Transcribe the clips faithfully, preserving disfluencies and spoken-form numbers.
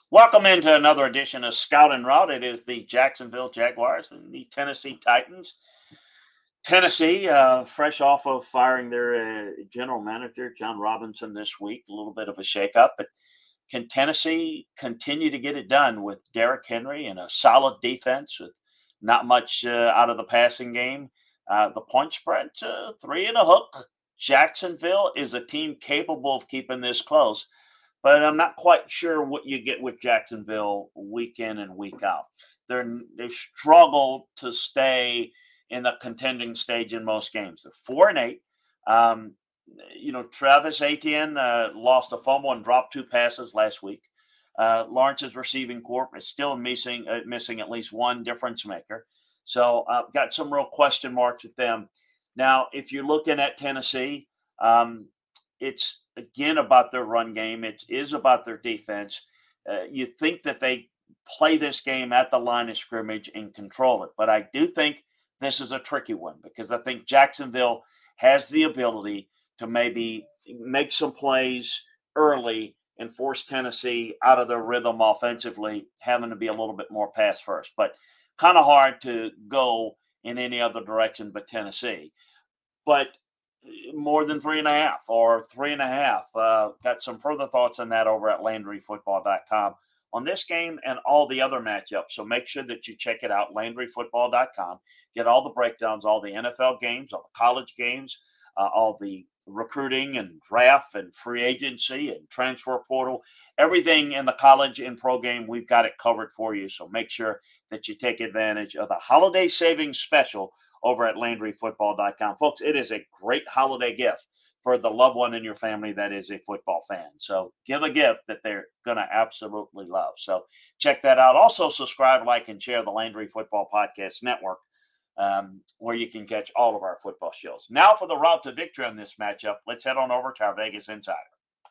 Welcome into another edition of Scout and Route. It is the Jacksonville Jaguars and the Tennessee Titans. Tennessee, uh, fresh off of firing their uh, general manager, John Robinson, this week. A little bit of a shakeup, but can Tennessee continue to get it done with Derrick Henry and a solid defense with not much uh, out of the passing game? Uh, the point spread to three and a hook. Jacksonville is a team capable of keeping this close. But I'm not quite sure what you get with Jacksonville week in and week out. They're, they've struggled to stay in the contending stage in most games. They're four and eight. Um, you know, Travis Etienne uh, lost a fumble and dropped two passes last week. Uh, Lawrence's receiving corps is still missing uh, missing at least one difference maker. So I've uh, got some real question marks with them. Now, if you're looking at Tennessee, um, it's again about their run game. It is about their defense. Uh, you think that they play this game at the line of scrimmage and control it. But I do think this is a tricky one because I think Jacksonville has the ability to maybe make some plays early and force Tennessee out of their rhythm offensively, having to be a little bit more pass first. But kind of hard to go in any other direction but Tennessee. But more than three and a half or three and a half. Uh, got some further thoughts on that over at Landry Football dot com on this game and all the other matchups. So make sure that you check it out, Landry Football dot com. Get all the breakdowns, all the N F L games, all the college games, uh, all the recruiting and draft and free agency and transfer portal. Everything in the college and pro game, we've got it covered for you. So make sure that you take advantage of the holiday savings special over at Landry Football dot com. Folks, it is a great holiday gift for the loved one in your family that is a football fan. So give a gift that they're going to absolutely love. So check that out. Also subscribe, like, and share the Landry Football Podcast Network, um, where you can catch all of our football shows. Now for the route to victory on this matchup, let's head on over to our Vegas Insider.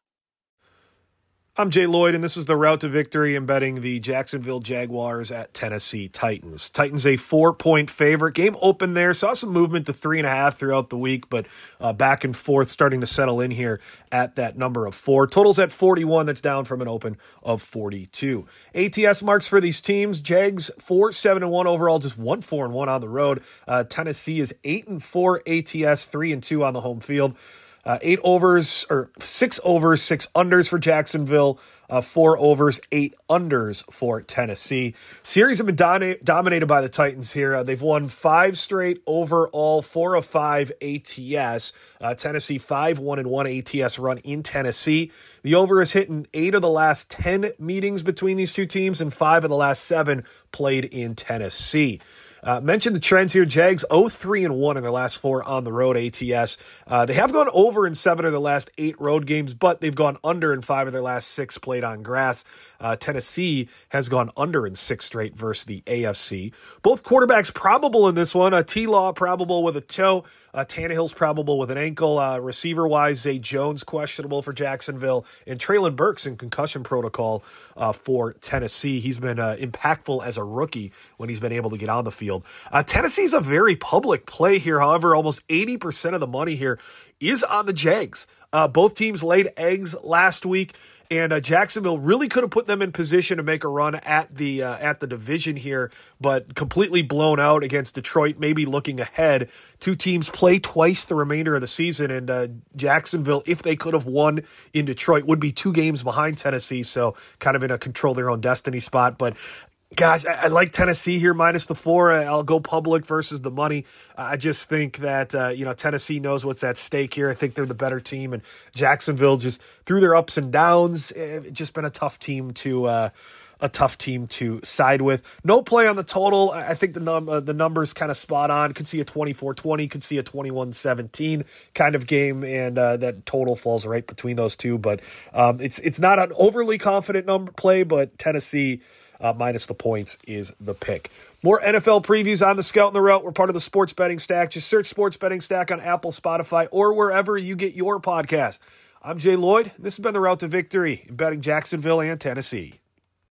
I'm Jay Lloyd, and this is the route to victory embedding the Jacksonville Jaguars at Tennessee Titans. Titans a four-point favorite. Game open there. Saw some movement to three and a half throughout the week, but uh, back and forth starting to settle in here at that number of four. Totals at forty-one. That's down from an open of forty-two. A T S marks for these teams. Jags four, seven, and one overall, just one, four, and one on the road. Uh, Tennessee is eight and four A T S, three and two on the home field. Uh, eight overs, or six overs, six unders for Jacksonville, uh, four overs, eight unders for Tennessee. Series have been don- dominated by the Titans here. Uh, they've won five straight overall, four of five A T S. Uh, Tennessee, five, one, and one A T S run in Tennessee. The over is hitting eight of the last ten meetings between these two teams and five of the last seven played in Tennessee. Uh, mentioned the trends here. Jags oh, three, and one in their last four on the road A T S. Uh, they have gone over in seven of their last eight road games, but they've gone under in five of their last six played on grass. Uh, Tennessee has gone under in six straight versus the A F C. Both quarterbacks probable in this one. Uh, T-Law probable with a toe. Uh, Tannehill's probable with an ankle. Uh, receiver-wise, Zay Jones questionable for Jacksonville. And Treylon Burks in concussion protocol uh, for Tennessee. He's been uh, impactful as a rookie when he's been able to get on the field. Uh, Tennessee's a very public play here. However, almost eighty percent of the money here is on the Jags. Uh, both teams laid eggs last week, and uh, Jacksonville really could have put them in position to make a run at the uh, at the division here, but completely blown out against Detroit, maybe looking ahead. Two teams play twice the remainder of the season, and uh, Jacksonville, if they could have won in Detroit, would be two games behind Tennessee, so kind of in a control their own destiny spot. But gosh, I, I like Tennessee here minus the four. I'll go public versus the money. I just think that, uh, you know, Tennessee knows what's at stake here. I think they're the better team, and Jacksonville just through their ups and downs, it's just been a tough team to, uh, a tough team to side with. No play on the total. I think the num uh, the number's kind of spot on. Could see a twenty-four twenty, could see a twenty-one seventeen kind of game, and uh, that total falls right between those two. But um, it's it's not an overly confident number play, but Tennessee Uh, minus the points is the pick. More N F L previews on the Scout and the Route. We're part of the Sports Betting Stack. Just search Sports Betting Stack on Apple, Spotify, or wherever you get your podcast. I'm Jay Lloyd. This has been the Route to Victory, betting Jacksonville and Tennessee.